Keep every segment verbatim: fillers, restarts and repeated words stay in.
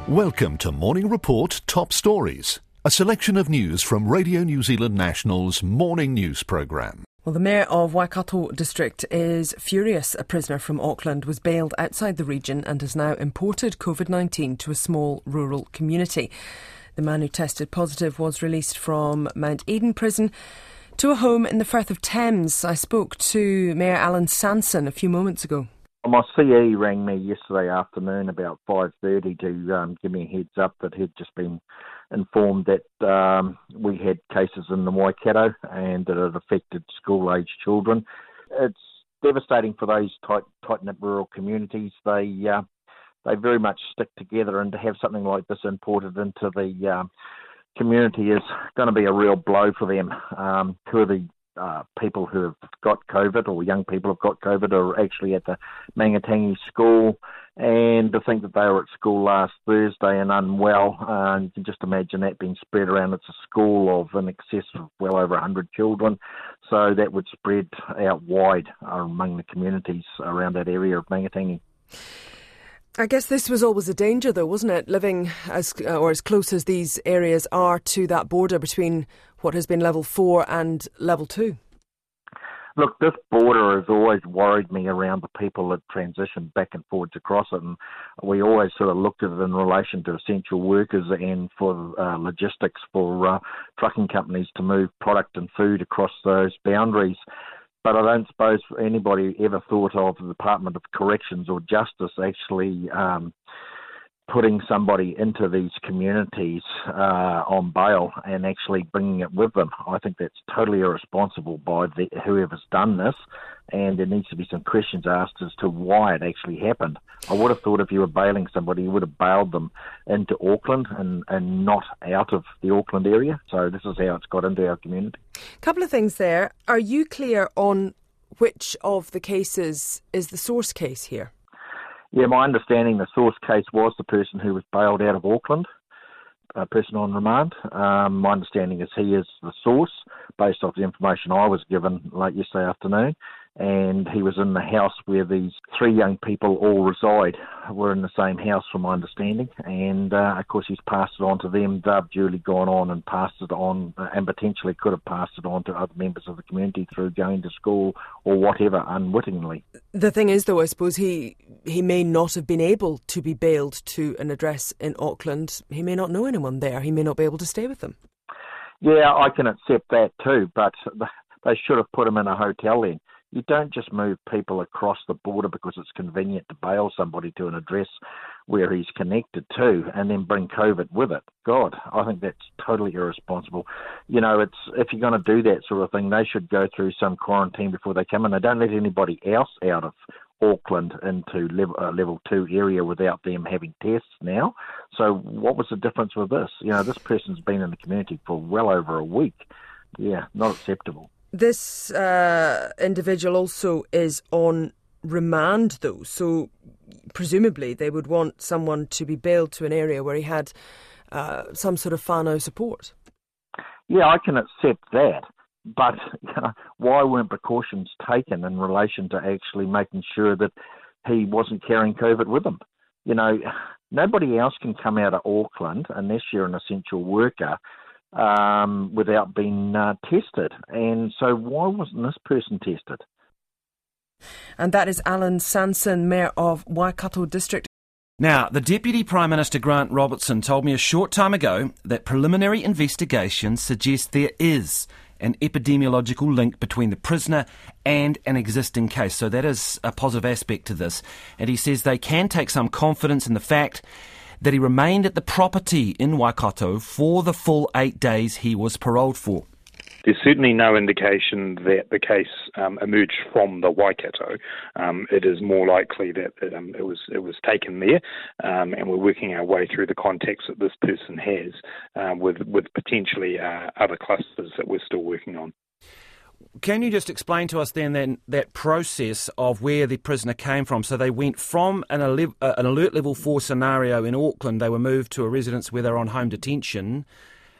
Welcome to Morning Report Top Stories, a selection of news from Radio New Zealand National's morning news programme. Well, the Mayor of Waikato District is furious. A prisoner from Auckland was bailed outside the region and has now imported COVID nineteen to a small rural community. The man who tested positive was released from Mount Eden Prison to a home in the Firth of Thames. I spoke to Mayor Alan Sanson a few moments ago. My C E rang me yesterday afternoon about five thirty to um, give me a heads up that he'd just been informed that um, we had cases in the Waikato and that it affected school-aged children. It's devastating for those tight, tight-knit rural communities. They uh, they very much stick together, and to have something like this imported into the uh, community is going to be a real blow for them. Um, two of the Uh, people who have got COVID, or young people have got COVID, are actually at the Mangatangi school, and to think that they were at school last Thursday and unwell, uh, you can just imagine that being spread around. It's a school of in excess of well over one hundred children, so that would spread out wide among the communities around that area of Mangatangi. I guess this was always a danger, though, wasn't it? Living as or as close as these areas are to that border between what has been level four and level two. Look, this border has always worried me around the people that transition back and forwards across it, and we always sort of looked at it in relation to essential workers and for uh, logistics for uh, trucking companies to move product and food across those boundaries. But I don't suppose anybody ever thought of the Department of Corrections or Justice actually um, putting somebody into these communities uh, on bail and actually bringing it with them. I think that's totally irresponsible by the, whoever's done this, and there needs to be some questions asked as to why it actually happened. I would have thought if you were bailing somebody, you would have bailed them into Auckland and, and not out of the Auckland area. So this is how it's got into our community. A couple of things there. Are you clear on which of the cases is the source case here? Yeah, my understanding, the source case was the person who was bailed out of Auckland, a person on remand. Um, my understanding is he is the source, based off the information I was given late yesterday afternoon, and he was in the house where these three young people all reside. We're in the same house, from my understanding, and uh, of course he's passed it on to them. They've duly gone on and passed it on, uh, and potentially could have passed it on to other members of the community through going to school or whatever, unwittingly. The thing is, though, I suppose he he may not have been able to be bailed to an address in Auckland. He may not know anyone there. He may not be able to stay with them. Yeah, I can accept that too, but they should have put him in a hotel then. You don't just move people across the border because it's convenient to bail somebody to an address where he's connected to and then bring COVID with it. God, I think that's totally irresponsible. You know, it's if you're going to do that sort of thing, they should go through some quarantine before they come in. They don't let anybody else out of Auckland into level, uh, level two area without them having tests now. So what was the difference with this? You know, this person's been in the community for well over a week. Yeah, not acceptable. This uh, individual also is on remand, though, so presumably they would want someone to be bailed to an area where he had uh, some sort of whānau support. Yeah, I can accept that, but you know, why weren't precautions taken in relation to actually making sure that he wasn't carrying COVID with him? You know, nobody else can come out of Auckland unless you're an essential worker um, without being uh, tested. And so why wasn't this person tested? And that is Alan Sanson, Mayor of Waikato District. Now, the Deputy Prime Minister Grant Robertson told me a short time ago that preliminary investigations suggest there is an epidemiological link between the prisoner and an existing case. So that is a positive aspect to this. And he says they can take some confidence in the fact that he remained at the property in Waikato for the full eight days he was paroled for. There's certainly no indication that the case um, emerged from the Waikato. Um, it is more likely that, that um, it was it was taken there, um, and we're working our way through the contacts that this person has um, with with potentially uh, other clusters that we're still working on. Can you just explain to us then, then that process of where the prisoner came from? So they went from an, ele- uh, an alert level four scenario in Auckland, they were moved to a residence where they're on home detention.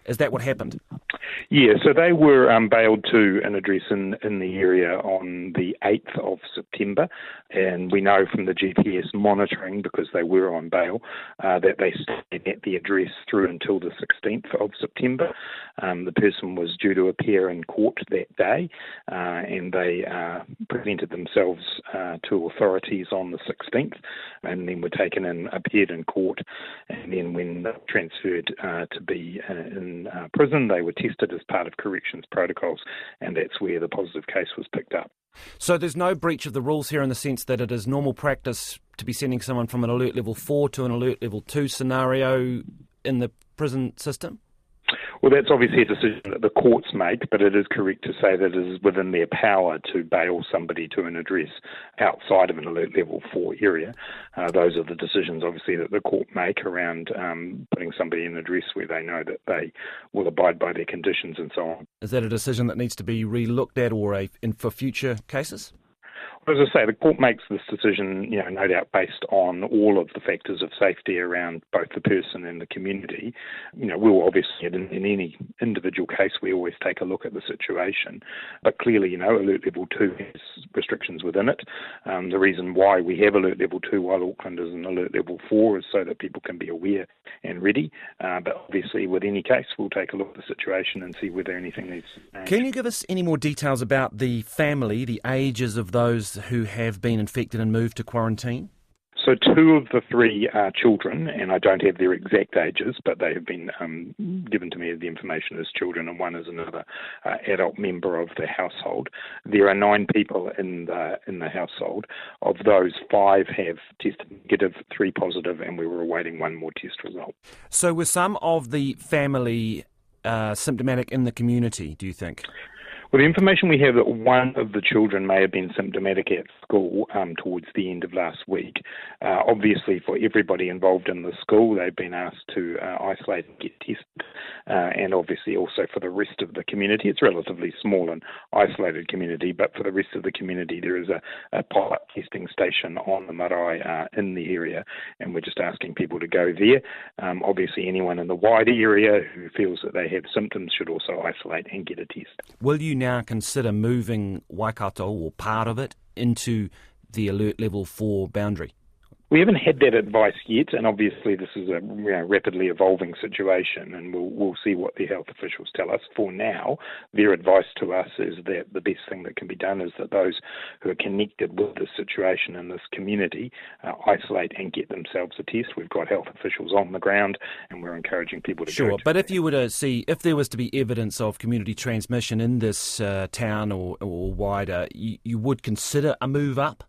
Is that what happened? Yeah, so they were um, bailed to an address in, in the area on the eighth of September, and we know from the G P S monitoring, because they were on bail, uh, that they stayed at the address through until the sixteenth of September. Um, the person was due to appear in court that day, uh, and they uh, presented themselves uh, to authorities on the sixteenth, and then were taken in, appeared in court, and then when transferred uh, to be uh, in uh, prison, they were tested as part of corrections protocols, and that's where the positive case was picked up. So there's no breach of the rules here in the sense that it is normal practice to be sending someone from an alert level four to an alert level two scenario in the prison system? Well, that's obviously a decision that the courts make, but it is correct to say that it is within their power to bail somebody to an address outside of an alert level four area. Uh, those are the decisions, obviously, that the court make around um, putting somebody in an address where they know that they will abide by their conditions and so on. Is that a decision that needs to be re-looked at or a, in, for future cases? As I say, the court makes this decision, you know, no doubt based on all of the factors of safety around both the person and the community. You know, we'll obviously, in, in any individual case, we always take a look at the situation. But clearly, you know, Alert Level two has restrictions within it. Um, the reason why we have Alert Level two while Auckland is an Alert Level four is so that people can be aware and ready. Uh, but obviously, with any case, we'll take a look at the situation and see whether anything needs to change. Can you give us any more details about the family, the ages of those who have been infected and moved to quarantine? So two of the three are children, and I don't have their exact ages, but they have been um, given to me the information as children, and one is another uh, adult member of the household. There are nine people in the in the household. Of those, five have tested negative, three positive, and we were awaiting one more test result. So were some of the family uh, symptomatic in the community, do you think? Well, the information we have that one of the children may have been symptomatic at school um, towards the end of last week. Uh, obviously, for everybody involved in the school, they've been asked to uh, isolate and get tested. Uh, and obviously also for the rest of the community. It's a relatively small and isolated community, but for the rest of the community, there is a, a pilot testing station on the marae uh, in the area, and we're just asking people to go there. Um, obviously, anyone in the wider area who feels that they have symptoms should also isolate and get a test. Will you now consider moving Waikato, or part of it, into the Alert Level four boundary? We haven't had that advice yet, and obviously this is a you know, rapidly evolving situation, and we'll, we'll see what the health officials tell us. For now, their advice to us is that the best thing that can be done is that those who are connected with this situation in this community uh, isolate and get themselves a test. We've got health officials on the ground, and we're encouraging people to sure, go. Sure, but if you were to see, if there was to be evidence of community transmission in this uh, town or, or wider, you, you would consider a move up?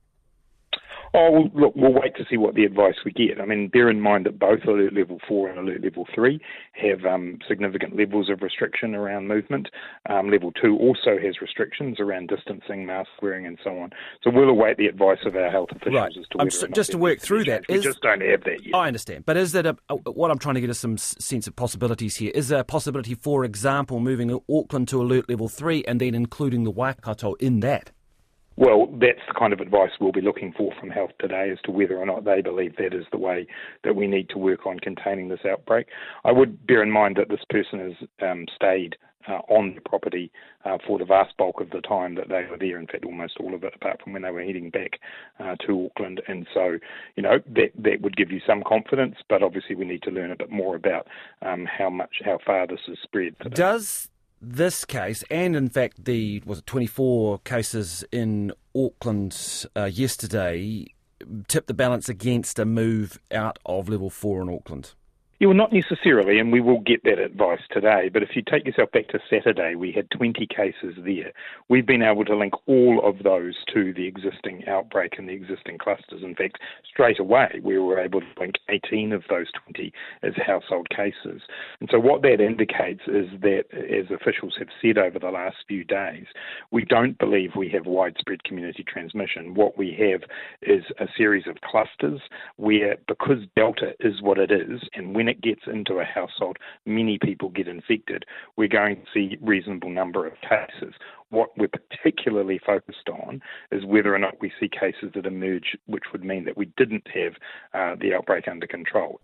Oh, well, look, we'll wait to see what the advice we get. I mean, bear in mind that both Alert Level four and Alert Level three have um, significant levels of restriction around movement. Um, level two also has restrictions around distancing, mask wearing and so on. So we'll await the advice of our health officials right. as to whether so, or not just to work through that. We is, just don't have that yet. I understand. But is that a, a, what I'm trying to get is some sense of possibilities here. Is there a possibility, for example, moving Auckland to Alert Level three and then including the Waikato in that? Well, that's the kind of advice we'll be looking for from Health today as to whether or not they believe that is the way that we need to work on containing this outbreak. I would bear in mind that this person has um, stayed uh, on the property uh, for the vast bulk of the time that they were there, in fact almost all of it, apart from when they were heading back uh, to Auckland. And so, you know, that, that would give you some confidence, but obviously we need to learn a bit more about um, how much, how far this is spread today. Does this case, and in fact the was it twenty-four cases in Auckland uh, yesterday, tip the balance against a move out of level four in Auckland? Yeah, well, not necessarily, and we will get that advice today. But if you take yourself back to Saturday, we had twenty cases there. We've been able to link all of those to the existing outbreak and the existing clusters. In fact, straight away, we were able to link eighteen of those twenty as household cases. And so what that indicates is that, as officials have said over the last few days, we don't believe we have widespread community transmission. What we have is a series of clusters where, because Delta is what it is, and when it gets into a household, many people get infected, we're going to see a reasonable number of cases. What we're particularly focused on is whether or not we see cases that emerge which would mean that we didn't have uh, the outbreak under control.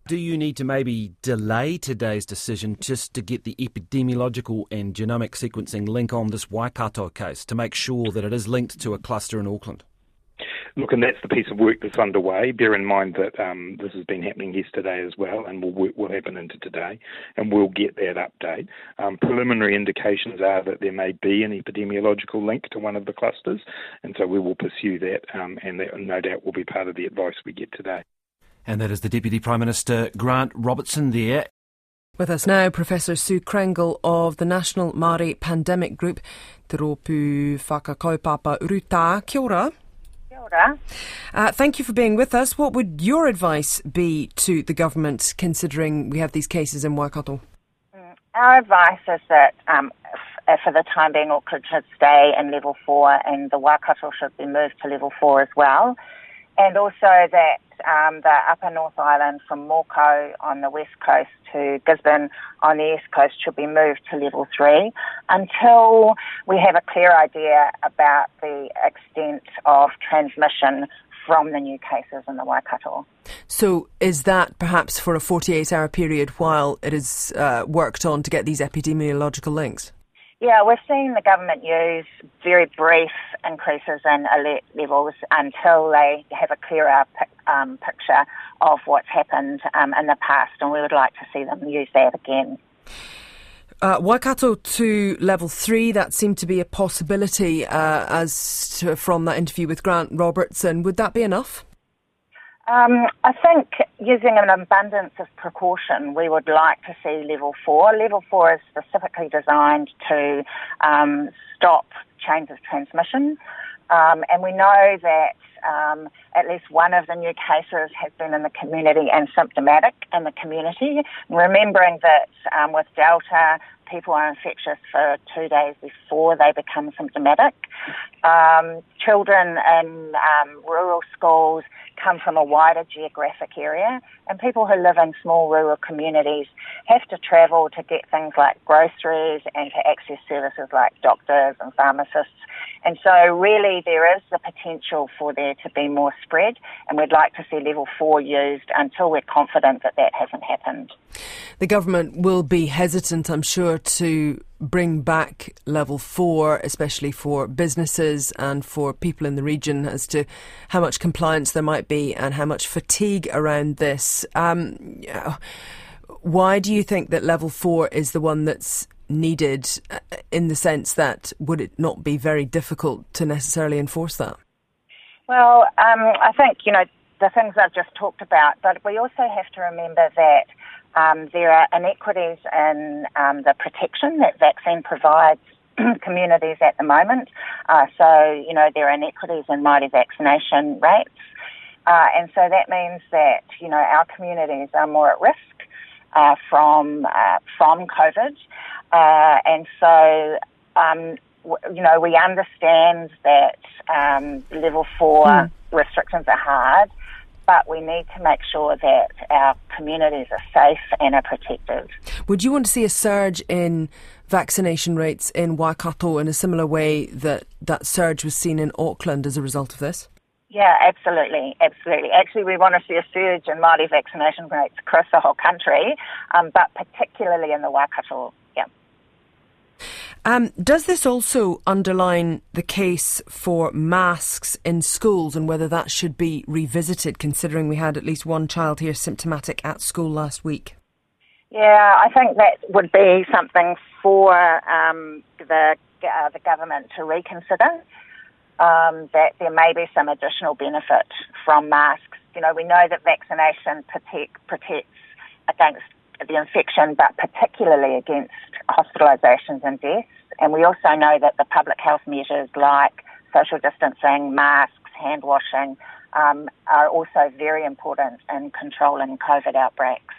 Do you need to maybe delay today's decision just to get the epidemiological and genomic sequencing link on this Waikato case to make sure that it is linked to a cluster in Auckland? Look, and that's the piece of work that's underway. Bear in mind that um, this has been happening yesterday as well, and will work, will happen into today, and we'll get that update. Um, preliminary indications are that there may be an epidemiological link to one of the clusters, and so we will pursue that, um, and that no doubt will be part of the advice we get today. And that is the Deputy Prime Minister, Grant Robertson, there. With us now, Professor Sue Krengle of the National Māori Pandemic Group, Te Rōpū Whakakaupapa Uruta. Kia ora. Kia ora. Uh, thank you for being with us. What would your advice be to the government, considering we have these cases in Waikato? Our advice is that um, f- for the time being, Auckland should stay in level four and the Waikato should be moved to level four as well. And also that um, the Upper North Island from Moko on the west coast to Gisborne on the east coast should be moved to level three until we have a clear idea about the extent of transmission from the new cases in the Waikato. So is that perhaps for a forty-eight hour period while it is uh, worked on to get these epidemiological links? Yeah, we've seen the government use very brief increases in alert levels until they have a clearer um, picture of what's happened um, in the past, and we would like to see them use that again. Uh, Waikato to level three, that seemed to be a possibility uh, as to, from that interview with Grant Robertson. Would that be enough? Um, I think using an abundance of precaution, we would like to see level four. Level four is specifically designed to um, stop chains of transmission. Um, and we know that um, at least one of the new cases has been in the community and symptomatic in the community. Remembering that um, with Delta, people are infectious for two days before they become symptomatic. Um, children in um, rural schools come from a wider geographic area, and people who live in small rural communities have to travel to get things like groceries and to access services like doctors and pharmacists. And so really there is the potential for there to be more spread, and we'd like to see level four used until we're confident that that hasn't happened. The government will be hesitant, I'm sure, to bring back level four, especially for businesses and for people in the region, as to how much compliance there might be and how much fatigue around this. Um, why do you think that level four is the one that's needed, in the sense that would it not be very difficult to necessarily enforce that? Well, um, I think, you know, the things I've just talked about, but we also have to remember that um, there are inequities in um, the protection that vaccine provides communities at the moment. Uh, so, you know, there are inequities in Māori vaccination rates. Uh, and so that means that, you know, our communities are more at risk uh, from uh, from COVID. Uh, and so, um, w- you know, we understand that um, level four mm. restrictions are hard, but we need to make sure that our communities are safe and are protected. Would you want to see a surge in vaccination rates in Waikato in a similar way that that surge was seen in Auckland as a result of this? Yeah, absolutely, absolutely. Actually, we want to see a surge in Māori vaccination rates across the whole country, um, but particularly in the Waikato. Yeah. Um, does this also underline the case for masks in schools and whether that should be revisited, considering we had at least one child here symptomatic at school last week? Yeah, I think that would be something for um, the uh, the government to reconsider. Um, that there may be some additional benefit from masks. You know, we know that vaccination protect, protects against the infection, but particularly against hospitalisations and deaths. And we also know that the public health measures like social distancing, masks, hand washing, um, are also very important in controlling COVID outbreaks.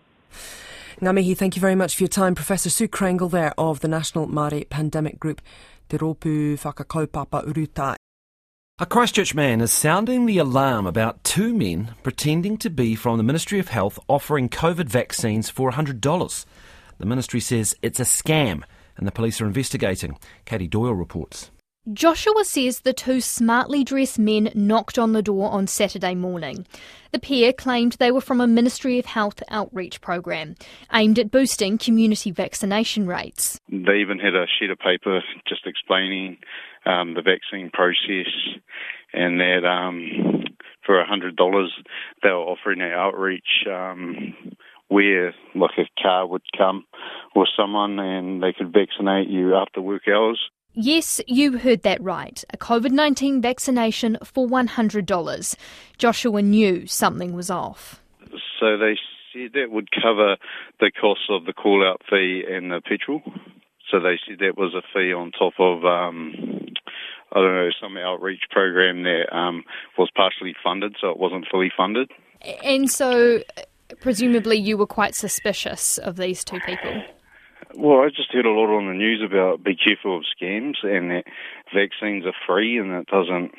Ngā mihi, thank you very much for your time. Professor Sue Krengle there of the National Māori Pandemic Group, Te Rōpū Whakakaupapa Uruta. A Christchurch man is sounding the alarm about two men pretending to be from the Ministry of Health offering COVID vaccines for one hundred dollars. The ministry says it's a scam and the police are investigating. Katie Doyle reports. Joshua says the two smartly dressed men knocked on the door on Saturday morning. The pair claimed they were from a Ministry of Health outreach program aimed at boosting community vaccination rates. They even had a sheet of paper just explaining um, the vaccine process, and that um, for one hundred dollars they were offering an outreach um, where like a car would come or someone and they could vaccinate you after work hours. Yes, you heard that right. A COVID nineteen vaccination for one hundred dollars. Joshua knew something was off. So they said that would cover the cost of the call-out fee and the petrol. So they said that was a fee on top of, um, I don't know, some outreach program that um, was partially funded, so it wasn't fully funded. And so, presumably you were quite suspicious of these two people? Well, I just heard a lot on the news about be careful of scams and that vaccines are free and it doesn't,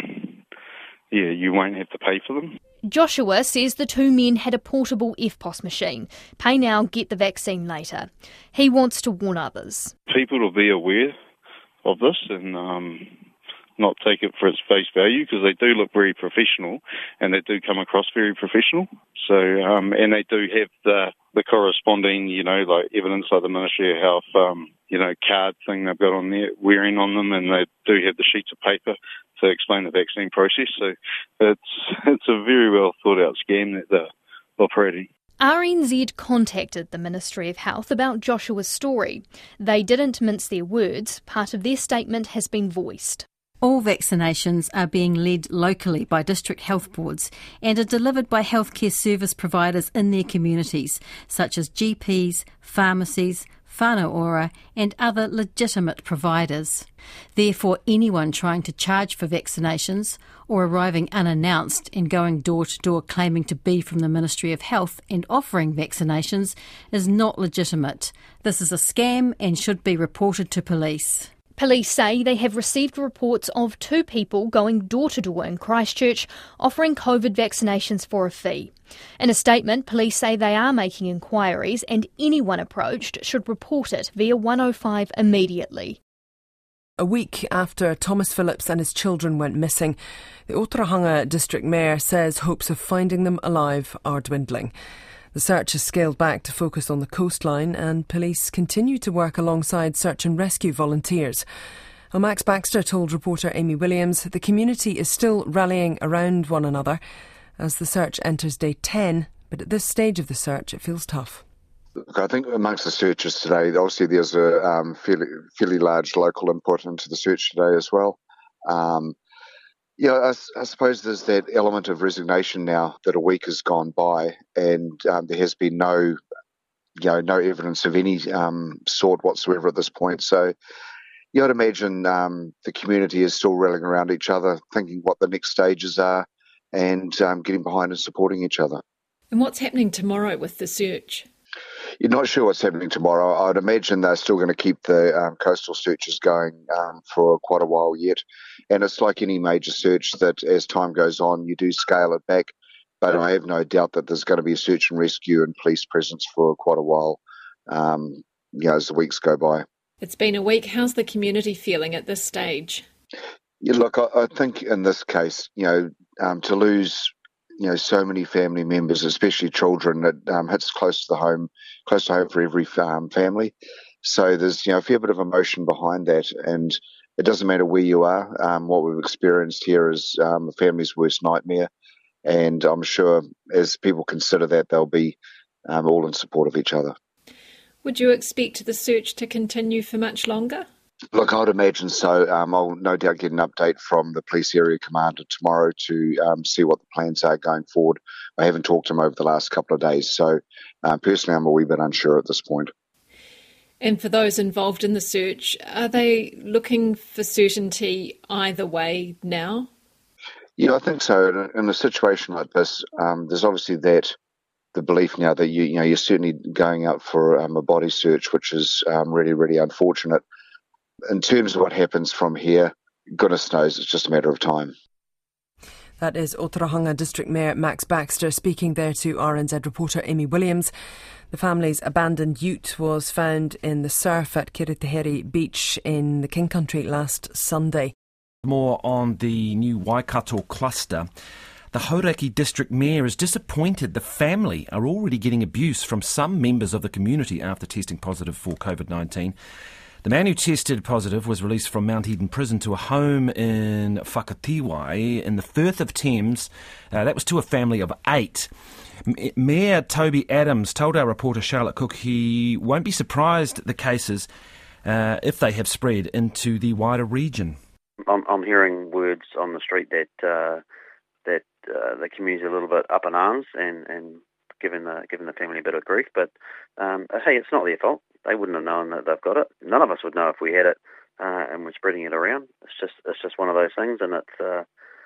yeah, you won't have to pay for them. Joshua says the two men had a portable F P O S machine. Pay now, get the vaccine later. He wants to warn others. People will be aware of this and um, not take it for its face value because they do look very professional and they do come across very professional. So, um, and they do have the the corresponding, you know, like evidence like the Ministry of Health, um, you know, card thing they've got on there, wearing on them, and they do have the sheets of paper to explain the vaccine process. So it's it's a very well thought out scam that they're operating. R N Z contacted the Ministry of Health about Joshua's story. They didn't mince their words. Part of their statement has been voiced. All vaccinations are being led locally by district health boards and are delivered by healthcare service providers in their communities, such as G Ps, pharmacies, whānau ora and other legitimate providers. Therefore, anyone trying to charge for vaccinations or arriving unannounced and going door to door claiming to be from the Ministry of Health and offering vaccinations is not legitimate. This is a scam and should be reported to police. Police say they have received reports of two people going door-to-door in Christchurch offering COVID vaccinations for a fee. In a statement, police say they are making inquiries and anyone approached should report it via one oh five immediately. A week after Thomas Phillips and his children went missing, the Otorohanga District Mayor says hopes of finding them alive are dwindling. The search is scaled back to focus on the coastline and police continue to work alongside search and rescue volunteers. Well, Max Baxter told reporter Amy Williams the community is still rallying around one another as the search enters day ten, but at this stage of the search it feels tough. I think amongst the searches today, obviously there's a um, fairly, fairly large local input into the search today as well. Um, Yeah, I, I suppose there's that element of resignation now that a week has gone by and um, there has been no, you know, no evidence of any um, sort whatsoever at this point. So you would imagine um, the community is still rallying around each other, thinking what the next stages are and um, getting behind and supporting each other. And what's happening tomorrow with the search? You're not sure what's happening tomorrow. I'd imagine they're still going to keep the um, coastal searches going um, for quite a while yet. And it's like any major search that as time goes on, you do scale it back. But I have no doubt that there's going to be a search and rescue and police presence for quite a while, um, you know, as the weeks go by. It's been a week. How's the community feeling at this stage? Yeah, look, I, I think in this case, you know, um, to lose you know, so many family members, especially children, it um, hits close to the home, close to home for every um, family. So there's, you know, a fair bit of emotion behind that, and it doesn't matter where you are. Um, what we've experienced here is um, a family's worst nightmare, and I'm sure as people consider that, they'll be um, all in support of each other. Would you expect the search to continue for much longer? Look, I would imagine so. Um, I'll no doubt get an update from the police area commander tomorrow to um, see what the plans are going forward. I haven't talked to him over the last couple of days, so uh, personally I'm a wee bit unsure at this point. And for those involved in the search, are they looking for certainty either way now? Yeah, I think so. In a situation like this, um, there's obviously that the belief now that you, you know, you're certainly going out for um, a body search, which is um, really, really unfortunate. In terms of what happens from here, goodness knows, it's just a matter of time. That is Otorohanga District Mayor Max Baxter speaking there to R N Z reporter Amy Williams. The family's abandoned ute was found in the surf at Kiritihere Beach in the King Country last Sunday. More on the new Waikato cluster. The Hauraki District Mayor is disappointed the family are already getting abuse from some members of the community after testing positive for COVID nineteen. The man who tested positive was released from Mount Eden Prison to a home in Whakatiwai in the Firth of Thames. Uh, that was to a family of eight. M- Mayor Toby Adams told our reporter Charlotte Cook he won't be surprised at the cases uh, if they have spread into the wider region. I'm, I'm hearing words on the street that uh, that uh, the community's a little bit up in arms and, and giving the giving the family a bit of grief. But um, hey, it's not their fault. They wouldn't have known that they've got it. None of us would know if we had it uh, and we're spreading it around. It's just it's just one of those things, and it's uh,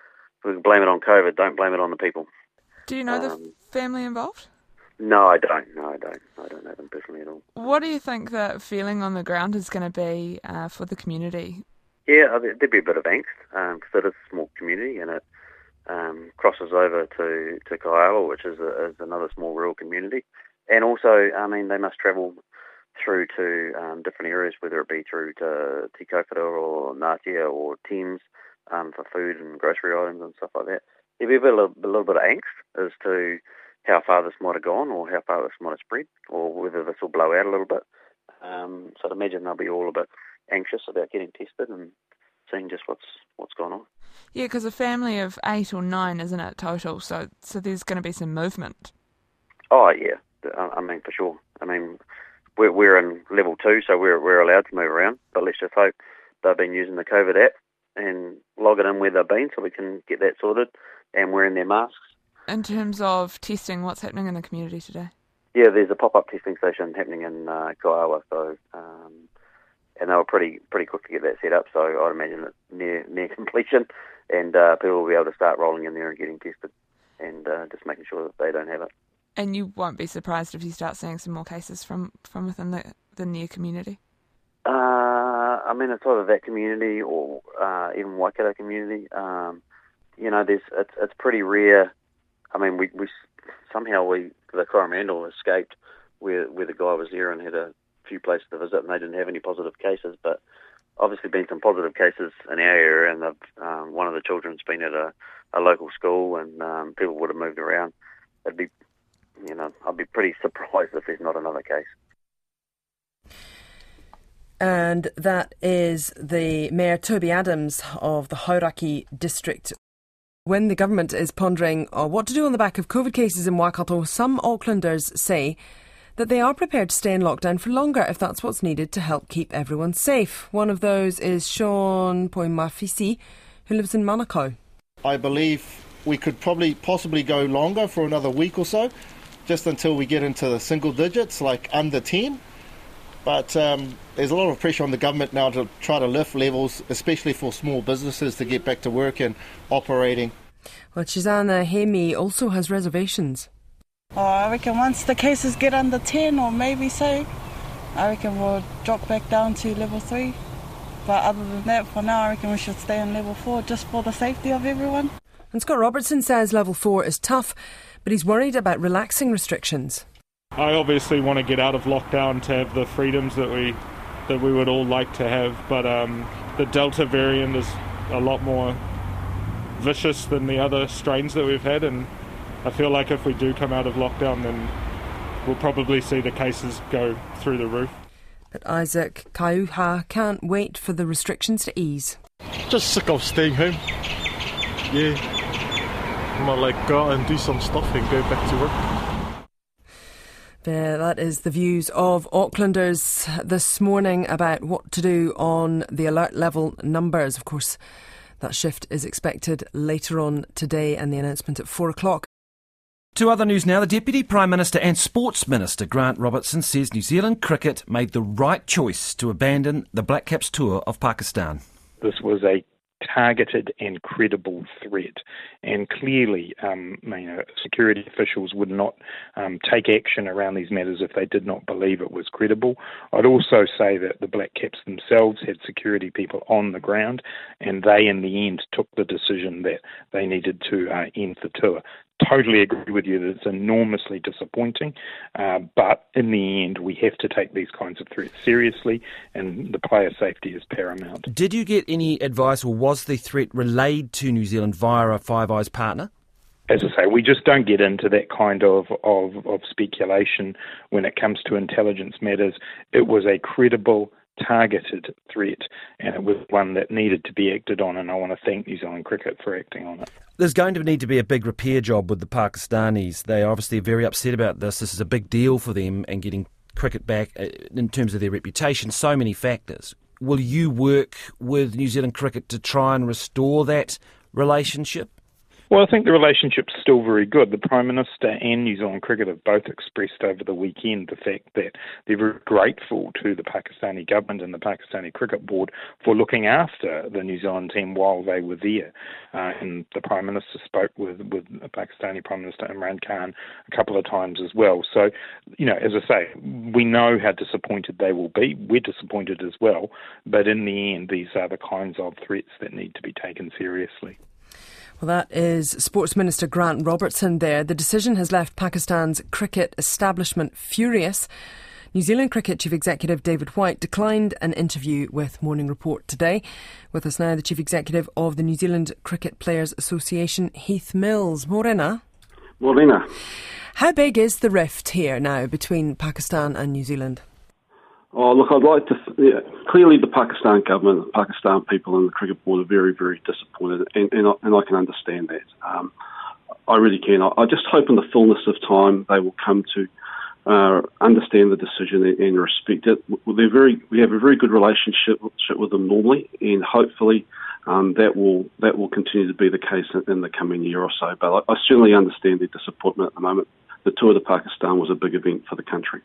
we can blame it on COVID. Don't blame it on the people. Do you know um, the family involved? No, I don't. No, I don't. I don't know them personally at all. What do you think the feeling on the ground is going to be uh, for the community? Yeah, there'd be a bit of angst because um, it is a small community and it um, crosses over to, to Kaiawa, which is, a, is another small rural community. And also, I mean, they must travel through to um, different areas, whether it be through to Te Kaupara or Ngatea or Thames um, for food and grocery items and stuff like that. There'd be a, bit, a little bit of angst as to how far this might have gone or how far this might have spread or whether this will blow out a little bit. Um, so I'd imagine they'll be all a bit anxious about getting tested and seeing just what's what's going on. Yeah, because a family of eight or nine, isn't it, total? So so there's going to be some movement. Oh, yeah. I mean, for sure. I mean, we're, we're in level two, so we're we're allowed to move around. But let's just hope they've been using the COVID app and logging in where they've been so we can get that sorted and wearing their masks. In terms of testing, what's happening in the community today? Yeah, there's a pop-up testing station happening in uh, Kaiawa, so... Um, and they were pretty pretty quick to get that set up, so I'd imagine it's near near completion, and uh, people will be able to start rolling in there and getting tested, and uh, just making sure that they don't have it. And you won't be surprised if you start seeing some more cases from, from within the, the near community? Uh, I mean, it's either that community or uh, even Waikato community. Um, you know, there's it's it's pretty rare. I mean, we, we somehow we the Coromandel escaped where where the guy was there and had a few places to visit and they didn't have any positive cases, but obviously been some positive cases in our area, and um, one of the children's been at a, a local school, and um, people would have moved around. It'd be, you know, I'd be pretty surprised if there's not another case. And that is the Mayor Toby Adams of the Hauraki District. When the government is pondering uh, what to do on the back of COVID cases in Waikato, some Aucklanders say that they are prepared to stay in lockdown for longer if that's what's needed to help keep everyone safe. One of those is Sean Poimafisi, who lives in Manukau. I believe we could probably possibly go longer for another week or so, just until we get into the single digits, like under ten. But um, there's a lot of pressure on the government now to try to lift levels, especially for small businesses to get back to work and operating. Well, Shizana Hemi also has reservations. Oh, I reckon once the cases get under ten or maybe so, I reckon we'll drop back down to level three. But other than that, for now, I reckon we should stay on level four just for the safety of everyone. And Scott Robertson says level four is tough, but he's worried about relaxing restrictions. I obviously want to get out of lockdown to have the freedoms that we that we would all like to have, but um, the Delta variant is a lot more vicious than the other strains that we've had, and I feel like if we do come out of lockdown, then we'll probably see the cases go through the roof. But Isaac Kauha can't wait for the restrictions to ease. Just sick of staying home. Yeah. I might like go out and do some stuff and go back to work. Yeah, that is the views of Aucklanders this morning about what to do on the alert level numbers. Of course, that shift is expected later on today and the announcement at four o'clock. To other news now, the Deputy Prime Minister and Sports Minister Grant Robertson says New Zealand cricket made the right choice to abandon the Black Caps tour of Pakistan. This was a targeted and credible threat, and clearly um, you know, security officials would not um, take action around these matters if they did not believe it was credible. I'd also say that the Black Caps themselves had security people on the ground, and they in the end took the decision that they needed to uh, end the tour. totally agree with you that it's enormously disappointing, uh, but in the end we have to take these kinds of threats seriously, and the player safety is paramount. Did you get any advice, or was the threat relayed to New Zealand via a Five Eyes partner? As I say, we just don't get into that kind of, of, of speculation when it comes to intelligence matters. It was a credible, targeted threat, and it was one that needed to be acted on, and I want to thank New Zealand Cricket for acting on it. There's going to need to be a big repair job with the Pakistanis. They are obviously very upset about this. This is a big deal for them, and getting cricket back in terms of their reputation, so many factors. Will you work with New Zealand Cricket to try and restore that relationship? Well, I think the relationship's still very good. The Prime Minister and New Zealand Cricket have both expressed over the weekend the fact that they're very grateful to the Pakistani government and the Pakistani Cricket Board for looking after the New Zealand team while they were there. Uh, and the Prime Minister spoke with, with the Pakistani Prime Minister Imran Khan a couple of times as well. So, you know, as I say, we know how disappointed they will be. We're disappointed as well. But in the end, these are the kinds of threats that need to be taken seriously. Well, that is Sports Minister Grant Robertson there. The decision has left Pakistan's cricket establishment furious. New Zealand Cricket Chief Executive David White declined an interview with Morning Report today. With us now, the Chief Executive of the New Zealand Cricket Players Association, Heath Mills. Morena. Morena. How big is the rift here now between Pakistan and New Zealand? Oh, look, I'd like to... Th- yeah, clearly the Pakistan government, the Pakistan people and the Cricket Board are very, very disappointed, and, and, I, and I can understand that. Um, I really can. I, I just hope in the fullness of time they will come to uh, understand the decision and, and respect it. They're very, we have a very good relationship with them normally, and hopefully um, that will that will continue to be the case in, in the coming year or so. But I, I certainly understand their disappointment at the moment. The tour to Pakistan was a big event for the country.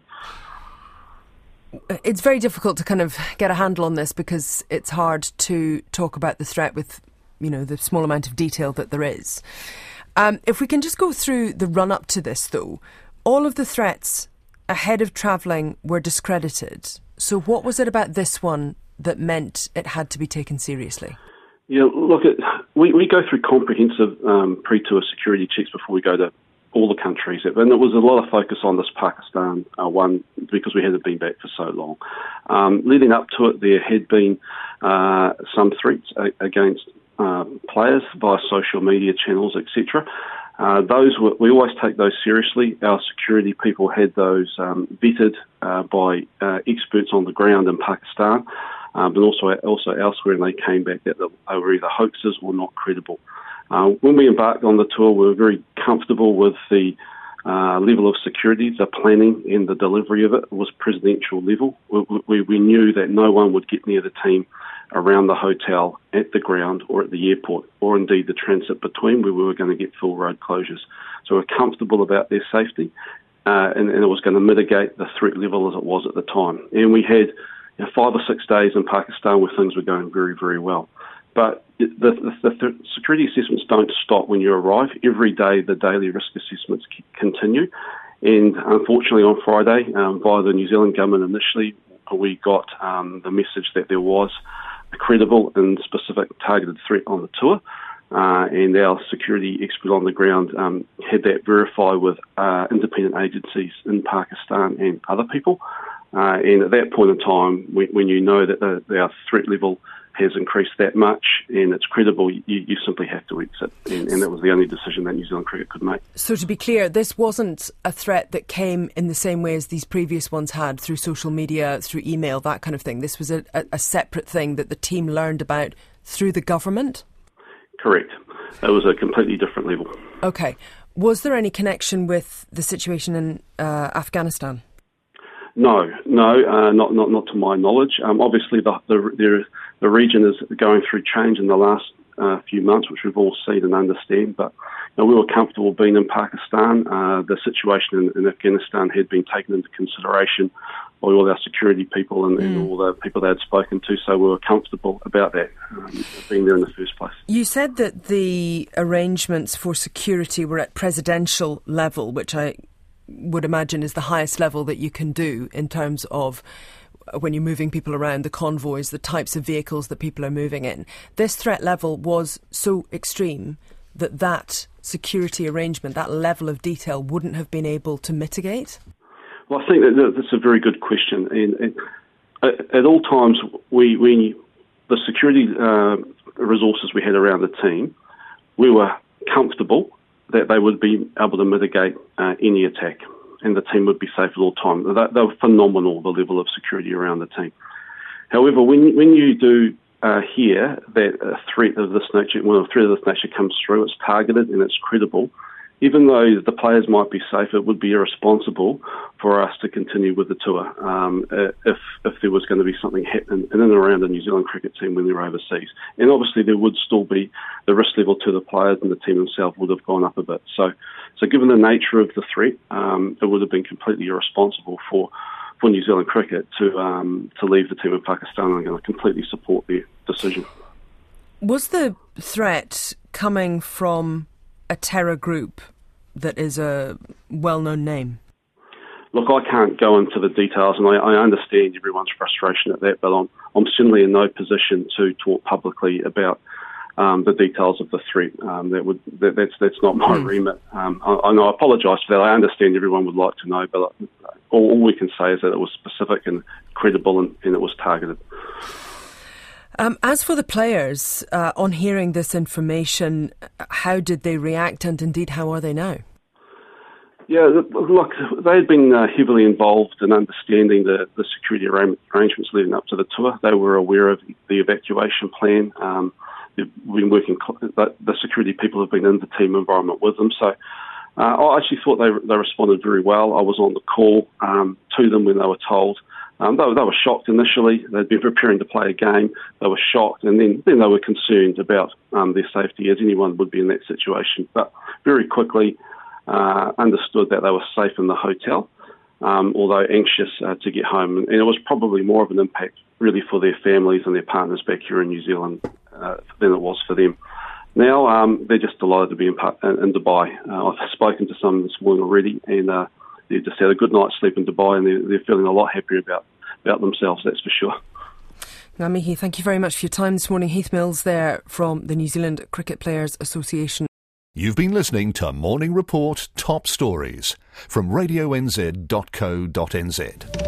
It's very difficult to kind of get a handle on this because it's hard to talk about the threat with, you know, the small amount of detail that there is. Um, if we can just go through the run-up to this, though, all of the threats ahead of travelling were discredited. So what was it about this one that meant it had to be taken seriously? Yeah, look, it, we, we go through comprehensive um, pre-tour security checks before we go to all the countries, and there was a lot of focus on this Pakistan uh, one because we hadn't been back for so long. Um, leading up to it, there had been uh, some threats a- against uh, players via social media channels, et cetera. Uh, those were, we always take those seriously. Our security people had those um, vetted uh, by uh, experts on the ground in Pakistan, uh, but also also elsewhere, and they came back that they were either hoaxes or not credible. Uh, when we embarked on the tour, we were very comfortable with the uh, level of security, the planning and the delivery of it was presidential level. We, we, we knew that no one would get near the team around the hotel, at the ground or at the airport, or indeed the transit between where we were going to get full road closures. So we're comfortable about their safety, uh, and, and it was going to mitigate the threat level as it was at the time. And we had you know, five or six days in Pakistan where things were going very, very well. But the, the, the security assessments don't stop when you arrive. Every day the daily risk assessments c- continue. And unfortunately on Friday, um, via the New Zealand government initially, we got um, the message that there was a credible and specific targeted threat on the tour. Uh, and our security expert on the ground um, had that verified with uh, independent agencies in Pakistan and other people. Uh, and at that point in time, when, when you know that the, our threat level has increased that much and it's credible, you, you simply have to exit. And, and that was the only decision that New Zealand Cricket could make. So to be clear, this wasn't a threat that came in the same way as these previous ones had, through social media, through email, that kind of thing. This was a, a, a separate thing that the team learned about through the government? Correct. It was a completely different level. OK. Was there any connection with the situation in uh, Afghanistan? No, no, uh, not not not to my knowledge. Um, obviously, the, the the the region is going through change in the last uh, few months, which we've all seen and understand. But you know, we were comfortable being in Pakistan. Uh, the situation in, in Afghanistan had been taken into consideration by all our security people and, mm. and all the people they had spoken to, so we were comfortable about that, um, being there in the first place. You said that the arrangements for security were at presidential level, which I would imagine is the highest level that you can do in terms of when you're moving people around, the convoys, the types of vehicles that people are moving in. This threat level was so extreme that that security arrangement, that level of detail, wouldn't have been able to mitigate? Well, I think that that's a very good question. And, and at, at all times, we, we the security uh, resources we had around the team, we were comfortable that they would be able to mitigate uh, any attack, and the team would be safe at all times. They, they were phenomenal, the level of security around the team. However, when when you do uh, hear that a threat of this nature, when a threat of this nature comes through, it's targeted and it's credible, even though the players might be safe, it would be irresponsible for us to continue with the tour um, if if there was going to be something happening in and around the New Zealand cricket team when they're overseas. And obviously there would still be the risk level to the players, and the team themselves would have gone up a bit. So, so given the nature of the threat, um, it would have been completely irresponsible for, for New Zealand cricket to um, to leave the team in Pakistan. I'm going to completely support their decision. Was the threat coming from a terror group that is a well-known name? Look, I can't go into the details, and I, I understand everyone's frustration at that, but I'm, I'm certainly in no position to talk publicly about um, the details of the threat. Um, that would that, that's that's not my mm. remit. Um, I, I apologise for that. I understand everyone would like to know, but all, all we can say is that it was specific and credible, and, and it was targeted. Um, as for the players, uh, on hearing this information, how did they react, and indeed how are they now? Yeah, look, they had been uh, heavily involved in understanding the, the security arrangements leading up to the tour. They were aware of the evacuation plan. Um, they've been working, the security people have been in the team environment with them. So uh, I actually thought they they responded very well. I was on the call um, to them when they were told. Um, they, were, they were shocked initially. They'd been preparing to play a game. They were shocked, and then, then they were concerned about um, their safety, as anyone would be in that situation. But very quickly uh, understood that they were safe in the hotel, um, although anxious uh, to get home. And, and it was probably more of an impact really for their families and their partners back here in New Zealand uh, than it was for them. Now um, they're just delighted to be in, in Dubai. Uh, I've spoken to some this morning already, and uh, they just had a good night's sleep in Dubai, and they're, they're feeling a lot happier about, about themselves, that's for sure. Ngā mihi, thank you very much for your time this morning. Heath Mills there from the New Zealand Cricket Players Association. You've been listening to Morning Report Top Stories from radio n z dot co dot n z.